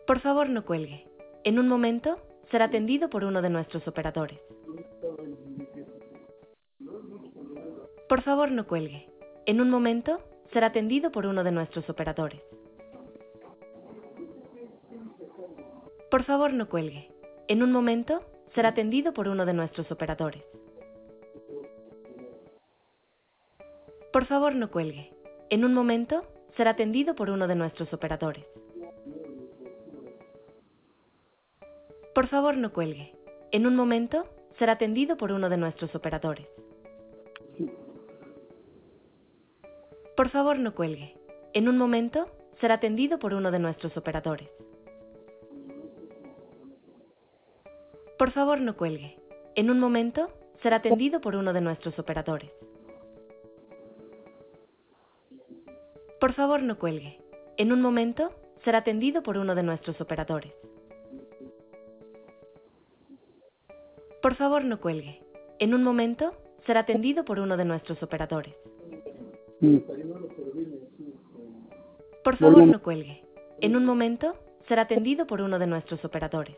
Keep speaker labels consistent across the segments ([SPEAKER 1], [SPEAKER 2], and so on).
[SPEAKER 1] Por favor, no cuelgue. En un momento, será atendido por uno de nuestros operadores. Por favor, no cuelgue. En un momento, será atendido por uno de nuestros operadores. Por favor, no cuelgue. En un momento, será atendido por uno de nuestros operadores. Por favor, no cuelgue. En un momento, será atendido por uno de nuestros operadores. Por favor, no cuelgue. En un momento, será atendido por uno de nuestros operadores. Por favor, no cuelgue. En un momento, será atendido por uno de nuestros operadores. Por favor, no cuelgue. En un momento, será atendido por uno de nuestros operadores. Por favor, no cuelgue. En un momento, será atendido por uno de nuestros operadores. Por favor, no cuelgue. En un momento, será atendido por uno de nuestros operadores. Por favor, no cuelgue. En un momento, será atendido por uno de nuestros operadores.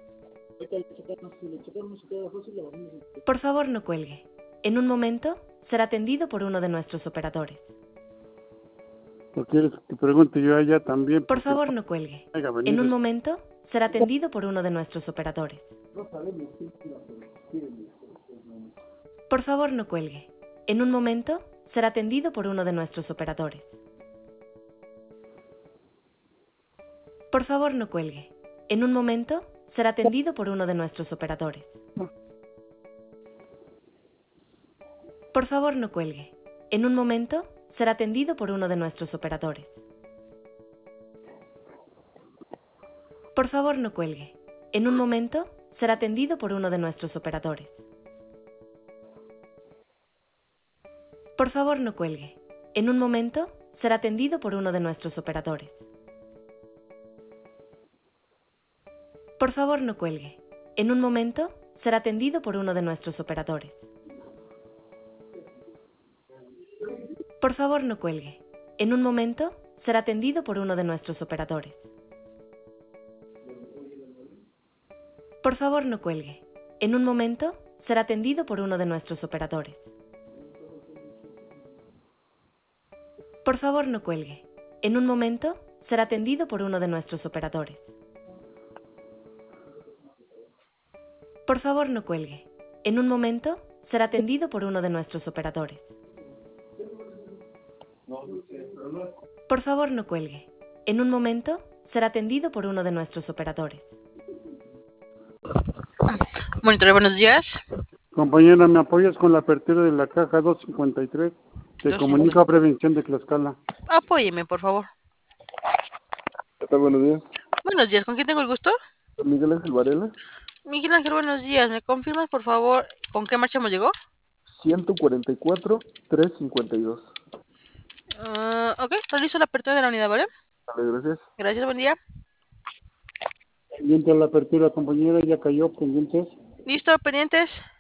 [SPEAKER 1] Por favor, no cuelgue. En un momento, será atendido por uno de nuestros operadores.
[SPEAKER 2] ¿O quieres que pregunte yo a ella también?
[SPEAKER 1] Por favor, no cuelgue. En un momento, será atendido por uno de nuestros operadores. Por favor, no cuelgue. En un momento, será atendido por uno de nuestros operadores. Por favor, no cuelgue. En un momento, será atendido por uno de nuestros operadores. Por favor, no cuelgue. En un momento, será atendido por uno de nuestros operadores. Por favor, no cuelgue. En un momento, será atendido por uno de nuestros operadores. Por favor, no cuelgue. En un momento, será atendido por uno de nuestros operadores. Por favor, no cuelgue. En un momento, será atendido por uno de nuestros operadores. Por favor, no cuelgue. En un momento, será atendido por uno de nuestros operadores. Por favor, no cuelgue. En un momento, será atendido por uno de nuestros operadores. Por favor, no cuelgue. En un momento, será atendido por uno de nuestros operadores. Por favor, no cuelgue. En un momento, será atendido por uno de nuestros operadores. Por favor, no cuelgue. En un momento, será atendido por uno de nuestros operadores.
[SPEAKER 3] Monitor, buenos días.
[SPEAKER 2] Compañera, ¿me apoyas con la apertura de la caja 253? Te comunico a Prevención de Tlaxcala.
[SPEAKER 3] Apóyeme, por favor.
[SPEAKER 4] ¿Qué tal? Buenos días.
[SPEAKER 3] Buenos días, ¿con quién tengo el gusto?
[SPEAKER 4] Miguel Ángel Varela.
[SPEAKER 3] Miguel Ángel, buenos días. ¿Me confirmas, por favor, con qué marcha hemos llegado?
[SPEAKER 4] 144-352.
[SPEAKER 3] Ok, realizo la apertura de la unidad, ¿vale?
[SPEAKER 4] Vale, gracias.
[SPEAKER 3] Gracias, buen día.
[SPEAKER 2] Pendiente a la apertura, compañera, ya cayó, pendientes.
[SPEAKER 3] Listo, pendientes.